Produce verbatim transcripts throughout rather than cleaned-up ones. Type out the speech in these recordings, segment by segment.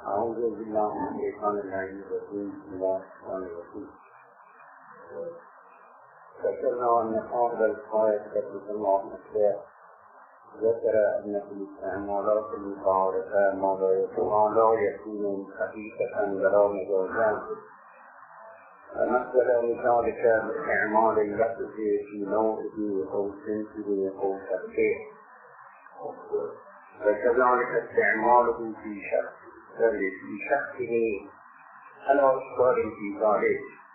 أعوذ بالله من الشيطان الرجيم. بسم الله الرحمن الرحيم. ذكرنا أن هذا الآية التي الله نفسها ذكر أن في الاستعمالات المتعارفة ما لا يكون لا يكون حقيقة ولا مجازا. فمثل ذلك باستعمال اللفظ في نوعه أو صنفه أو تركيبه، وكذلك استعماله في شخص في شخصه على أشكال في ذلك.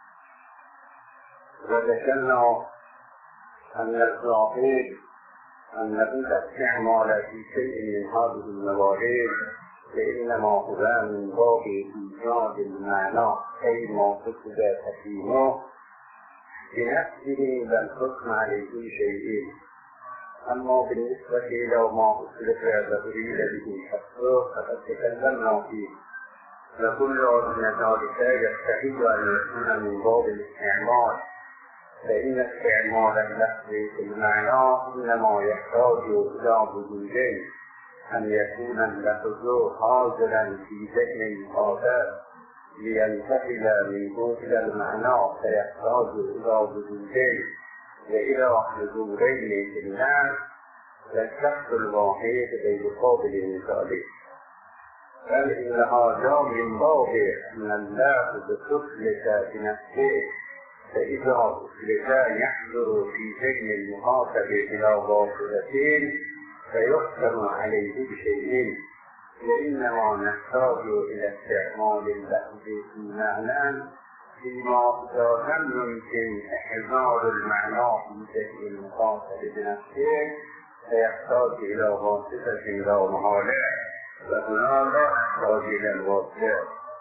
وذكرنا أن الظاهر أن الاستعمال في شيء من هذه الموارد فإنما هو من باب إيجاد المعنى أي ما كتب تفهيمه بنفسه بل حكم عليه شيء. أما بالنسبة إلى ما أسلف وأريد به شخصه فقد تكلمنا فيه، وكل من ذلك يستحيل أن يكون من باب الاستعمال، فإن استعمال اللفظ في المعنى إنما يحتاج إلى وجودين: أن يكون اللفظ حاضرا في ذهن المخاطب لينتقل منه إلى المعنى، فيحتاج إلى وجودين وإلى حضورين في الناس، والشخص الواحد غير قابل لذلك. بل إن هذا من باب أن اللفظ تفلت بنفسه، فإذا أفلت يحضر في ذهن المخاطب إلى واصلتين فيحكم عليه بشيئين، وإنما نحتاج إلى استعمال اللفظ في معنى فيما إذا لم يمكن إحضار المعنى في ذهن المخاطب بنفسه فيحتاج إلى واسطة لا محالة، وهنا لا يحتاج إلى الواسطة.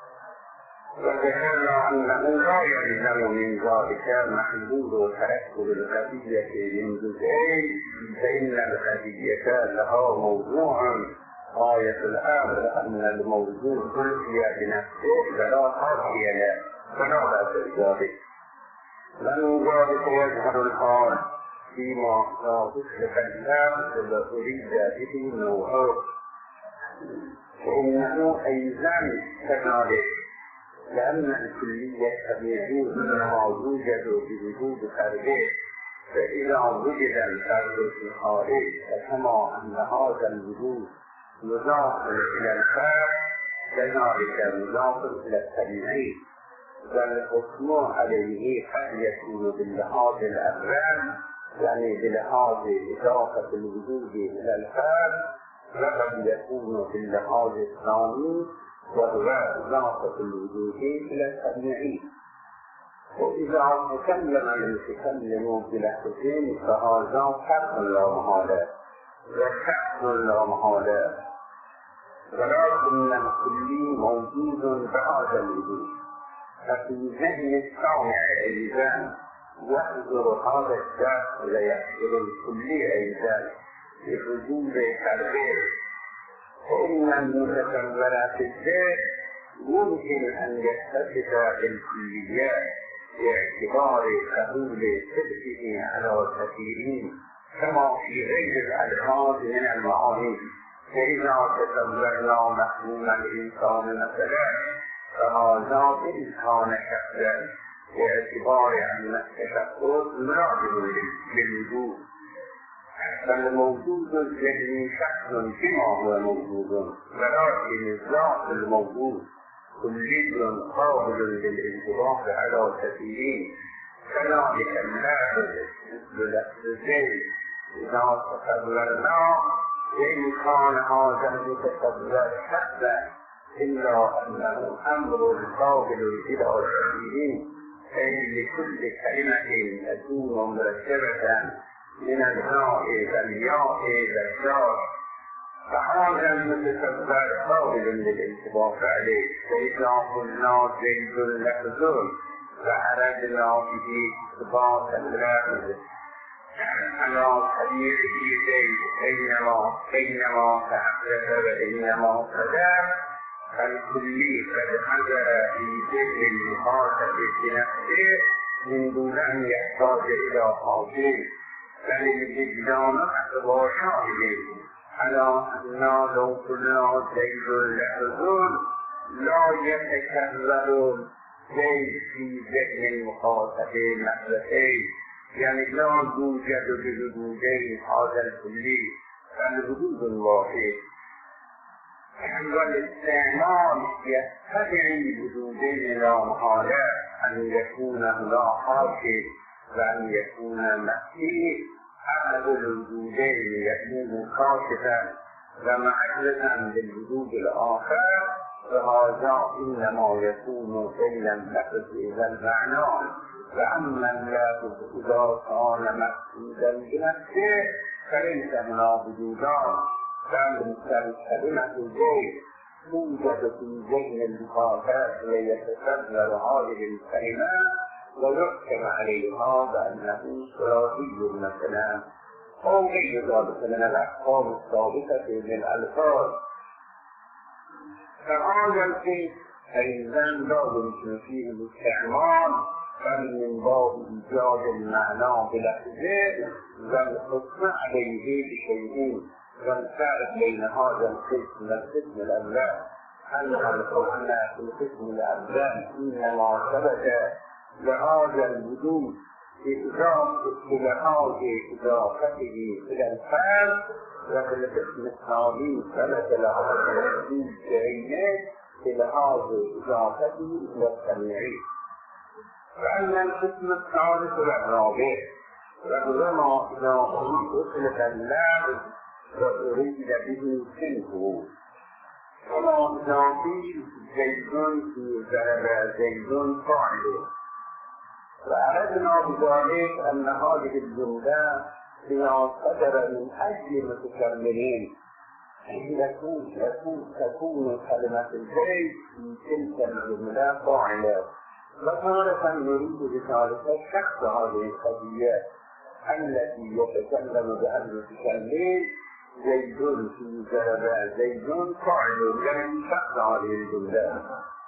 وذكرنا أنه لا يلزم من ذلك محدود تركب القضية من جزئين، فإن القضية لها موضوع غاية الأمر أن الموضوع تلقي بنفسه فلا تلقي له، فلا بأس بذلك. لأن ذلك يظهر الآن فيما لا تشرك اللفظ وأريد به نوعه، فإنه أيضا كذلك، لأن الكلية قد يجوز أنها يوجد بوجود فرده، فإذا وجد الفرد في الخارج فكما أن هذا الوجود مضاف إلى الفرد كذلك مضاف إلى التبعيض، والحكم عليه قد يكون باللحاظ الأول، يعني بلحاظ إضافة الوجود إلى الفرد، وقد يكون باللحاظ الثاني وهو إضافة الوجود إلى التبعيض. وإذا تكلم المتكلم بلحظتين فهذا فرق لا محالة وشخص لا محالة، ولكن الكلي موجود بهذا الوجود، ففي ذهن السامع أيضا يحضر هذا الشخص ويحضر الكلي أيضا بوجود فرده. فإن المتصور في الذات يمكن أن يتصف بالكليات باعتبار قبول صدقه على كثيرين كما في غير الألفاظ من المعاني. فإذا تصورنا مفهوم الإنسان مثلا فهذا بإمكان شخصا باعتبار أن التشخص مراد للوجود، فالموجود الذهني شخص كما هو موجود، ولكن الذات الموجود كلي قابل للانطباق على كثيرين. كذلك اللفظ مثل لفظين إذا تصورناه بإمكان هذا المتصور حتى إلا أنه أمر قابل إلى كثيرين، أي لكل كلمة تكون مركبة من النوع والياء والشاء، فهذا المتصور قابل للانطباق عليه. فإذا قلنا زيد لفظ فأردنا به إثبات اللفظ على طريقه زيد بينما بينما تحدث وإنما قدر، فالكلي قد حضر في ذهن المخاطب بنفسه من دون أن يحتاج إلى حاضر، بل الوجدان أكبر شاهد على أن لو قلنا زيد لفظ لا يتكرر زيد في ذهن المخاطب مدرسين، يعني لا يوجد بوجودين هذا الكلي الوجود الواحد، والاستعمال يستدعي وجودين لا محالة، أن يكون هنا حاكم وأن يكون مسيح. أحد الوجودين يكون كاشفا ومعرفا بالوجود الآخر، فهذا إنما يكون بين اللفظ والمعنى. وأما اللفظ إذا كان مقصودا بنفسه فليس هنا وجودان، بل كلمة الزيت توجد في ذهن المخاطب ليتصور هذه الكلمة ويحكم عليها بأنه ثلاثي مثلا أو غير ذلك من الأحكام الثابتة للألفاظ. فهذا الشيء أيضا لا يمكن فيه الاستعمال، بل من باب إيجاد المعنى بلفظه والحكم عليه بشيئين. والفرق بين هذا القسم والقسم الأول أن الحكم في القسم الأول إنما ثبت لهذا الوجود بلحاظ إضافته إلى الفعل، وفي القسم الثاني ثبت لهذا الوجود بعينه بلحاظ إضافته إلى السميع. فأما القسم الثالث والرابع ربما إذا أطلق اللفظ وأريد به سنه، كما إذا قيل زيد في ضرب زيد فاعل، وأردنا بذلك أن هذه الجملة هي صدر من أجل متكلمين، تكون تكون كلمة الزيد في تلك الجملة فاعلة. وتارة نريد بذلك شخص هذه القضية التي يتكلم بها المتكلم زيد في ضرب زيد فاعل، يعني شخص هذه الجملة.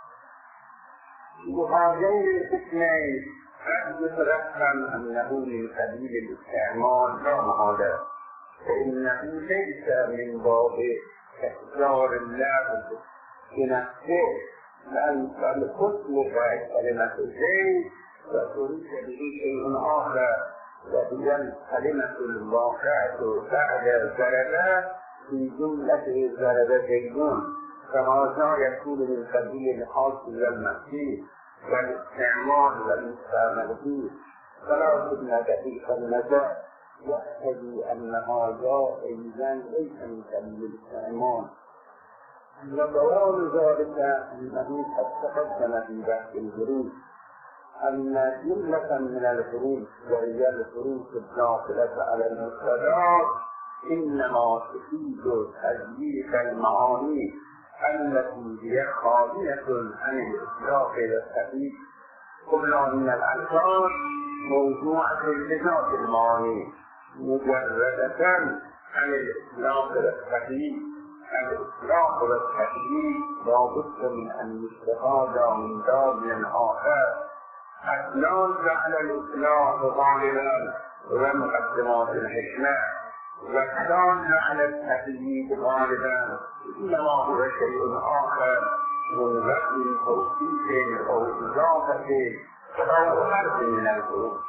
وهذين القسمين قد يترسم أنه من قبيل الاستعمال لا محالة، فإنه ليس من باب إخبار اللفظ بنفسه، لأن القسم كلمة زيد وتريد به شيء آخر، وهي كلمة الواقعة بعد ضرب في جملة ضرب زيدون، فهذا يكون من قبيل الحاصل والمحسوس والاستعمال والمستعمل فيه. فلا بد دقيق النظر يقتضي أن هذا أيضا ليس من قبيل الاستعمال. وبيان ذلك أنه قد تقدم في بحث الحروف أن جملة من الحروف وهي الحروف الداخلة على المفردات إنما تفيد تدليس المعاني التي هي خالية عن الإطلاق والتحقيق، كل من الألفاظ موضوعة لذات المعاني مجردة عن الإطلاق والتحقيق. الإطلاق والتحقيق لا بد من أن يستفاد من باب آخر. أدلال على الإطلاق غالبا ومقدمات الحكمة، والدال على التحقيق غالبا إنما هو شيء آخر من غير توصيف أو إضافة أو حرف من الحروف.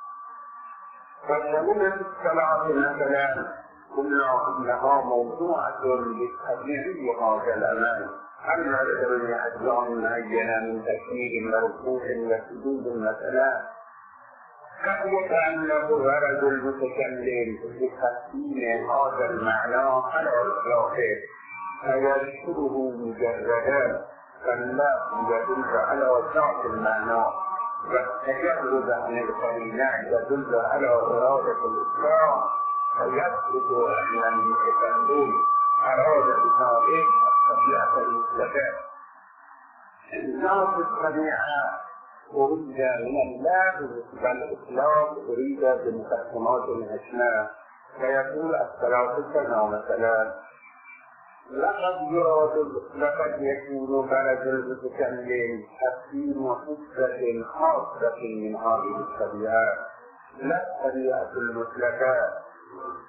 فكلمة الصلاة مثلا قلنا إنها موضوعة للتبليغ هذا الأمان، أما لدرجة أجزاء معينة من تكفير مرفوع وسجود مثلا قد يتعلق غرض المتكلم بتقسيم هذا المعنى على إطلاقه فيذكره مجردا، فالله يدل على ذات المعنى، والتجرد عن القرينة يدل على إرادة الإسلام، فيثبت أن المتكلم أراد بذلك الطبيعة المطلقة. الناس الطبيعة أريد من اللفظ والإطلاق أريد بمقسمات الأسماء، فيقول الصلاة كذا مثلا. لقد يراد لقد يكون بلد المتكلم تقسيم حصة خاصة من هذه الطبيعة، لا الطبيعة المطلقة.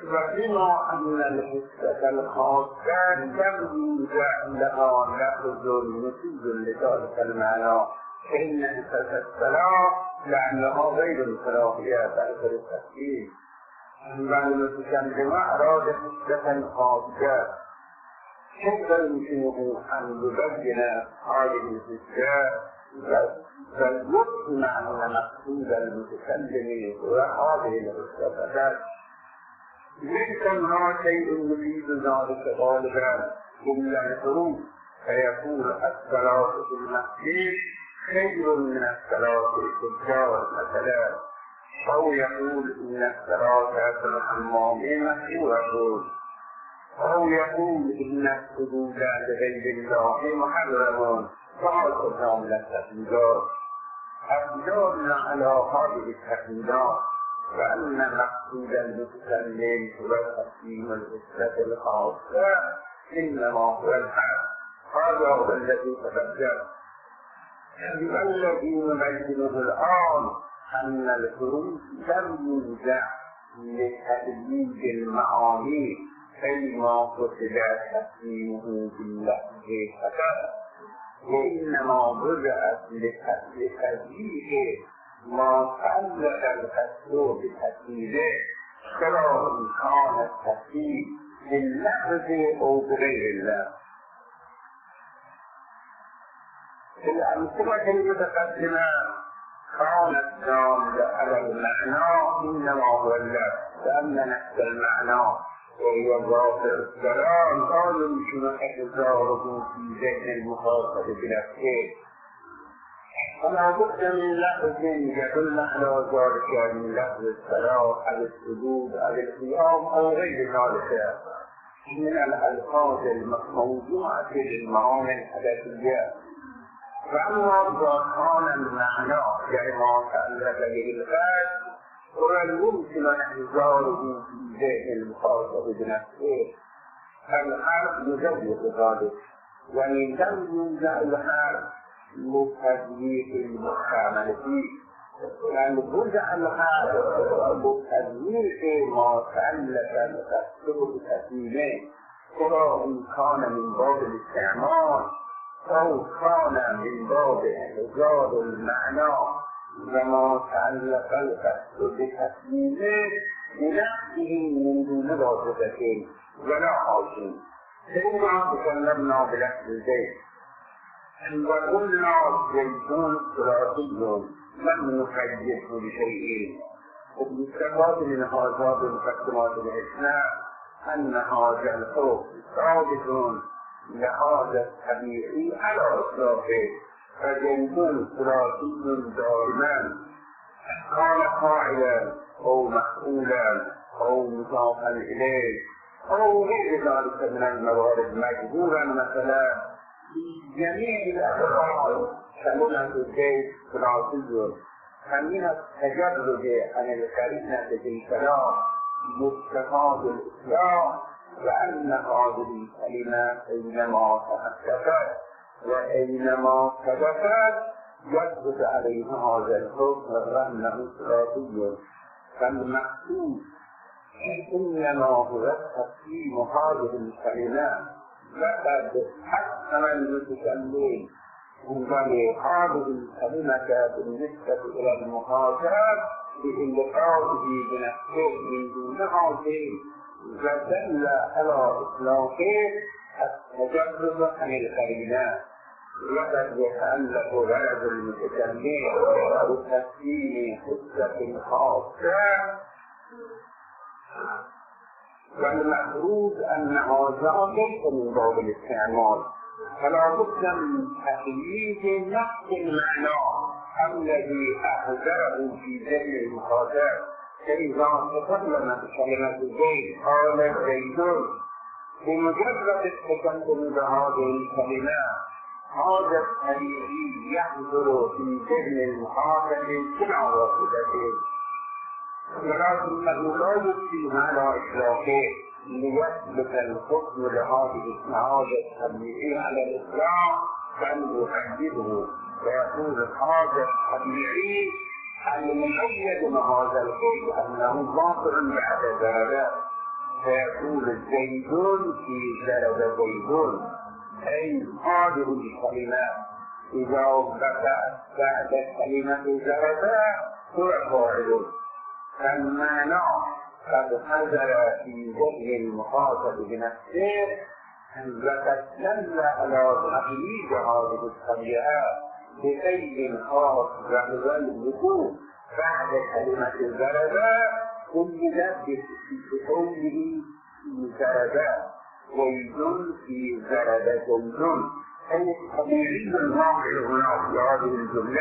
وبما أن الحسة الخاصة لم يوجد لها لفظ مفيد لذلك المعنى، فإن حسة الصلاة لأنها غير الصلاحية تأثر التفكير، والمتكلم أراد حسة خاصة كيف يمكنه أن يبين هذه الحسة بل يقنع أن مقصود المتكلم هو هذه الحسة، ليس هناك شيء يريد ذلك غالبا إلا الحروف، فيقول الصلاة في المسجد خير من الصلاة في الدار مثلا، أو يقول إن الصلاة في الحمام مشروعة، أو يقول إن السجود لغير الله محرم، فهذا من التقليدات. أبدأنا على هذه التقليدات وأن مقصود المتكلم هو تقسيم الحسة الخاصة إنما هو الحق، هذا هو الذي تبدل. الذي نبينه الآن أن الحروف لم يوجد لتبيين المعاني كما قصد تقسيمه باللفظ فقط، وإنما بدأت لتبيين ما تعلق الحسو بتحديده، سواء كان التحديد باللفظ أو بغير الله. الأمثلة المتقدمة كانت دالة على المعنى إنما هو اللفظ، لأن نفس المعنى وهو ظاهر الكلام لا يمكن إحضاره في ذهن المخاطب بنفسه، فلا بد من لفظ يدل على ذلك من لفظ الصلاة أو السجود أو القيام أو غير ذلك من الألفاظ الموضوعة للمعاني الحدثية. فأما إذا كان المعنى يعني ما تعلق بالغيب ولا يمكن إحضاره في ذهن المخاطب بنفسه، الحرف يجوز ذلك، وإن لم يوجد الحرف لتدوير المحتمل فيه، لأن وجع الحرف لتدوير ما تعلق بتفسير التسليمين، سواء كان من باب الاستعمال أو كان من باب إحضار المعنى وما تعلق بتسليمين بنفسه من دون واسطة ولا حاجة. ثم تكلمنا بلفظ البيت وقلنا زيتون ثلاثي لم نقيده بشيء، وبالاستفاد من هذا المقدمات الحسنى أن هذا الحكم ثابت لهذا الطبيعي على إطلاقه، فزيتون ثلاثي دائما كان فاعلا أو مفعولا أو مضافا إليه أو غير ذلك من الموارد مجبورا مثلا في جميع الأفعال كلمة البيت ثلاثي، فمن التجرد عن الكلمة بالكلام مستفاد الإسلام، وأن هذه الكلمة أينما تحدثت وأينما حدثت يثبت عليها هذا الحكم وأنه ثلاثي، فالمقصود إنما هو تقسيم هذه الكلمات، لقد حكم المتكلم عندما هذه الكلمة بالنسبة إلى المخاطب بإلقائه بنفسه من دونها شيء، ودل على إطلاقه التجرد عن الكلمات، وقد يتألف غرض المتكلم بتقسيم حسة خاصة، والمفروض أن هذا ليس من باب الاستعمال، فلا بد من تحديد نفس المعنى الذي أحضره في ذهن المخاطب. فإذا تكلم بكلمة زيد قال زيدون، بمجرد التكلم بهذه الكلمات هذا الطبيعي يحضر في ذهن المخاطب سمع وصفته، ولكنه لا يكفي على إطلاقه ليثبت الحكم لهذه هذا الطبيعي على الإطلاق، بل يحدده ويقول هذا الطبيعي المقيد مع هذا الحكم أنه ظاهر بعد ذلك، فيقول زيد في ضرب زيد، أي هذه الكلمة إذا بدأت بعد كلمة ضرب هو فاعل، فالمعنى قد حضر في ذهن المخاطب بنفسه وتدل على تقليد هذه الطبيعة بشيء خاص وهو الوقوع بعد كلمة ضرب كلنا بقوله ضرب زيد في ضرب زيد، أي الطبيعي الواقع هنا في هذه الجملة.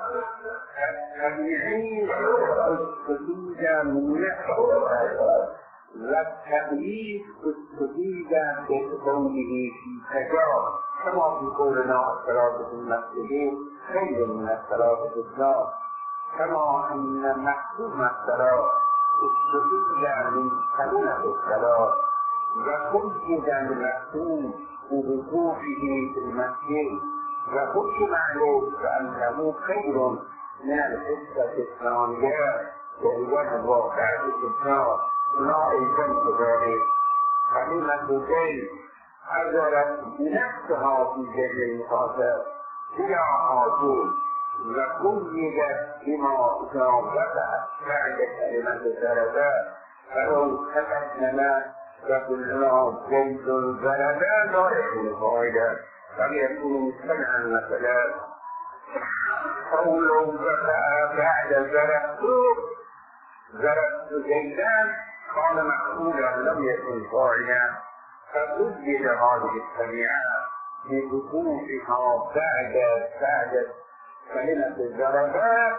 الطبيعي استفيد من نفسه، والتقليد استفيد بقوله في تجارب، كما في قولنا الثلاثة المسجدين خير من الثلاثة النار، كما أن محكوم الثلاث استفيد من كلمة الثلاث، وخلد المحكوم بوقوفه في المسجد، وحكم عليه بأنه خير من الحصة الثانية وهو الواقع في النار، لا يمكن ذلك. كلمة زيد حضرت بنفسها في ذهن المخاطب بلا حاصل، وقيدت بما إذا بدأت بعد كلمة ضرب، فلو تقدم وقلنا زيد ضرب لا يكون فاعلا، بل يكون مستمعا مثلا. قوله بدأ بعد ضربت ضربت زيدا قال مقبولا لم يكن فاعلا، فسجل هذه الطبيعة بوقوفها بعد بعد كلمة ضرب،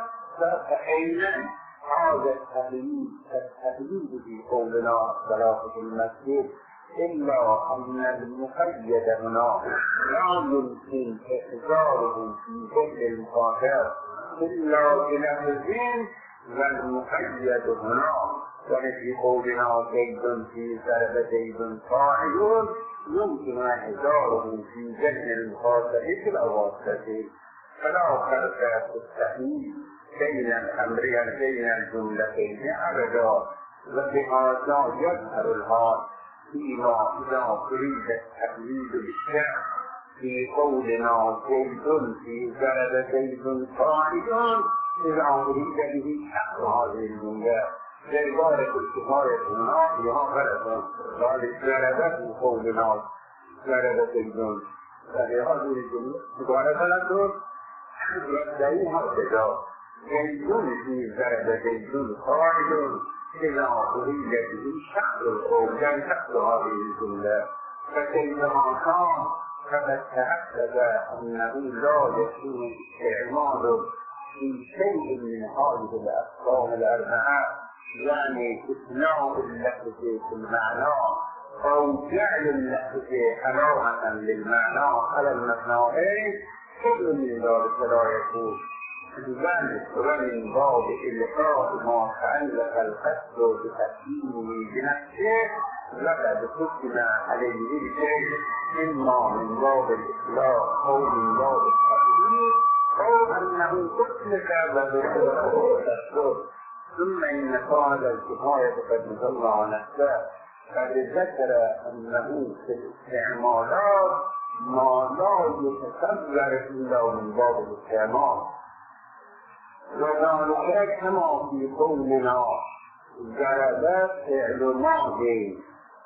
فأين هذا التقليد التقليد في قولنا الصلاة في المسجد، إلا أن المقيد هنا لا يمكن إحضاره في ذهن المخاطب إلا بلفظين، والمقيد هنا وفي قولنا زيد في ضرب زيد فاعل يمكن إحضاره في ذهن المخاطب في الأواسط، فلا فرق في التحليل بين الأمرين بين الجملتين أبدا، وبهذا يظهر الحال فيما إذا أريد التقليد بالشعر في قولنا زيد في ضرب زيد فاعل، إذا أريد به شعر هذه الجملة لعبارة الكفاية هنا فيها غلط، ذلك ضرب في قولنا ضرب زيد، فهذه الجملة عبارة غلط يدعيها ابتداء زيد في ضرب زيد فاعل، إذا أريد به شخص القول كان شخص هذه الجملة، فكيفما كان فقد تأكد أنه لا يكون استعمال في شيء من هذه الأقسام الأربعة، يعني إثناء اللفظ في المعنى أو جعل اللفظ علامة للمعنى على المثنائين، كل من ذلك لا يكون. ذلك ومن باب إلقاء ما تعلق القصد بتكوينه بنفسه، وقد حكم عليه الشيء إما من باب الإطلاق أو من باب التقييد أو أنه أطلق وذكر. ثم إن قال الكفاية قد نزل على نفسه، قد ذكر أنه في الاستعمالات ما لا يتصور إلا من باب الاستعمال، وذلك كما في قولنا ضرب فعل ماضي،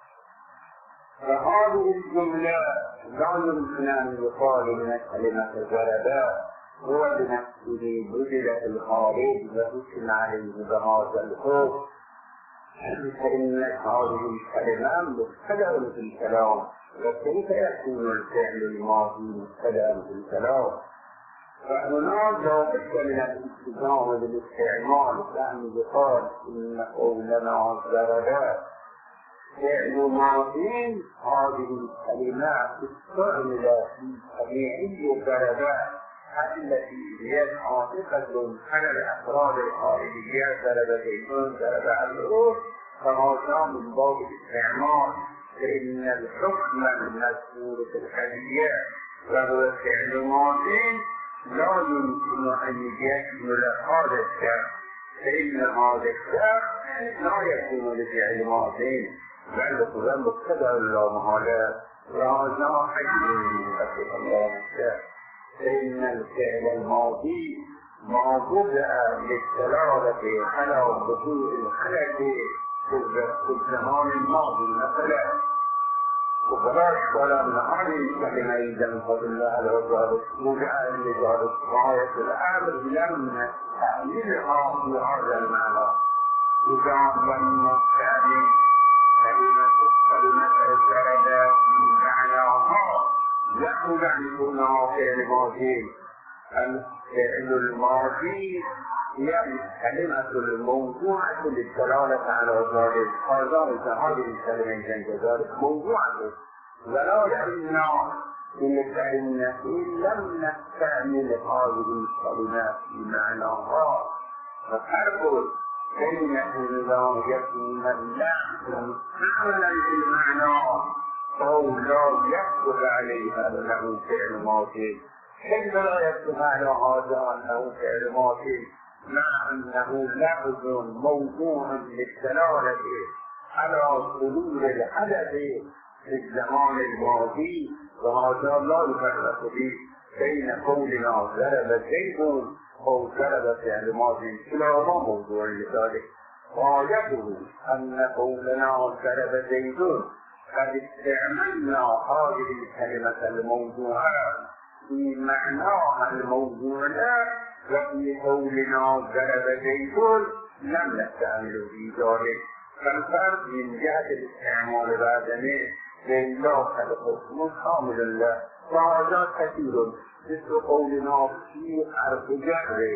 فهذه الجملة لا يمكن أن يقال من كلمة ضرب هو بنفسه بدلت الخارج وحكم عليه بهذا الحكم، فإن هذه الكلمة مبتدأ في الكلام، وكيف يكون الفعل الماضي مبتدأ في الكلام؟ فهنا لا بد من الالتزام بالاستعمال، فهم يقال إن قولنا ضرب فعل ماضي، هذه الكلمات استعملت في طبيعي ضرب التي هي عاطفة على الأفراد الخارجية، ضرب زيد ضرب عمرو، فهذا من باب الاستعمال، فإن الحكم المذكور في الحديث وهو فعل ماضي لا يمكن أن يكون هذا الشخص، فإن هذا الشخص لا يكون لفعل ماضي، بل خدا مقتضى اللامحالة راجع حجم بسيط الله فإن الفعل الماضي ما بدأ للدلالة على وقوع الخلل في الزمان الماضي مثلا وبلاش ولا من هذه الكلمة إذا بفضل الله على وجهه وجاء لذلك غاية الأمر لم تأملها في هذا المعنى إذا لم نستعمل كلمة كلمة الزرد معناها يخرج عن كونها فعل ماضي الفعل الماضي هي كلمة الموضوعة للدلالة على ذلك هذا هذه الكلمة عند ذلك موضوعة ولا لأننا إن كلمة لم نستعمل هذه الكلمات بمعناها ففرق بين أن يكون اللفظ مستعملا في المعنى أو لا يكتب عليها أنه فعل ماضي كيف لا يكتب على هذا أنه فعل ماضي مع أنه لفظ موضوع للدلالة على حلول الحدث في الزمان الماضي وهذا لا يفرق به بين قولنا ضرب زيد أو ضرب فعل ماضي كلاهما موضوع لذلك غايته أن قولنا ضرب زيد قد استعملنا هذه الكلمة الموضوعة في معناها الموضوع وفي قولنا ضرب زيد لم نستعمل في ذلك فالفرق من جهة الاستعمال بعدمه بين لا خلقه كامل له وهذا كثير مثل قولنا في حرف جر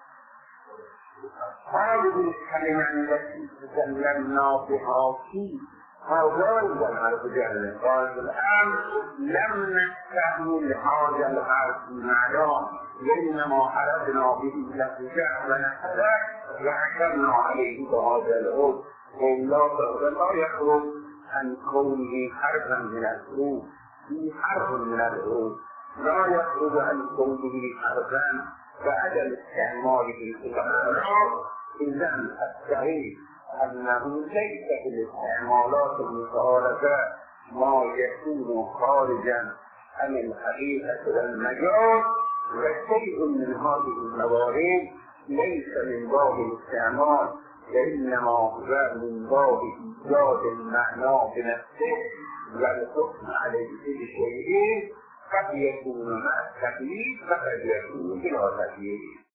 هذه الكلمة التي تكلمنا بها في هذا الحرف جر قال الآن لم نستعمل هذا الحرف معناه وإنما حرفنا به لفظ جر ونحذر وحكمنا عليه بهذا العود وإن لا لا يخرج عن كونه حرفا من الحروف في حرف من الحروف لا يخرج عن كونه حرفا بعدم استعماله في الأمر إذا الصحيح أنه ليس في الاستعمالات المتعارفة ما يكون خارجا عن الحقيقة والمجال وشيء من هذه الموارد ليس من باب الاستعمال وإنما هو من باب إيجاد المعنى بنفسه والحكم عليه بشيء قد يكون مع التقييد وقد يكون بلا تقييد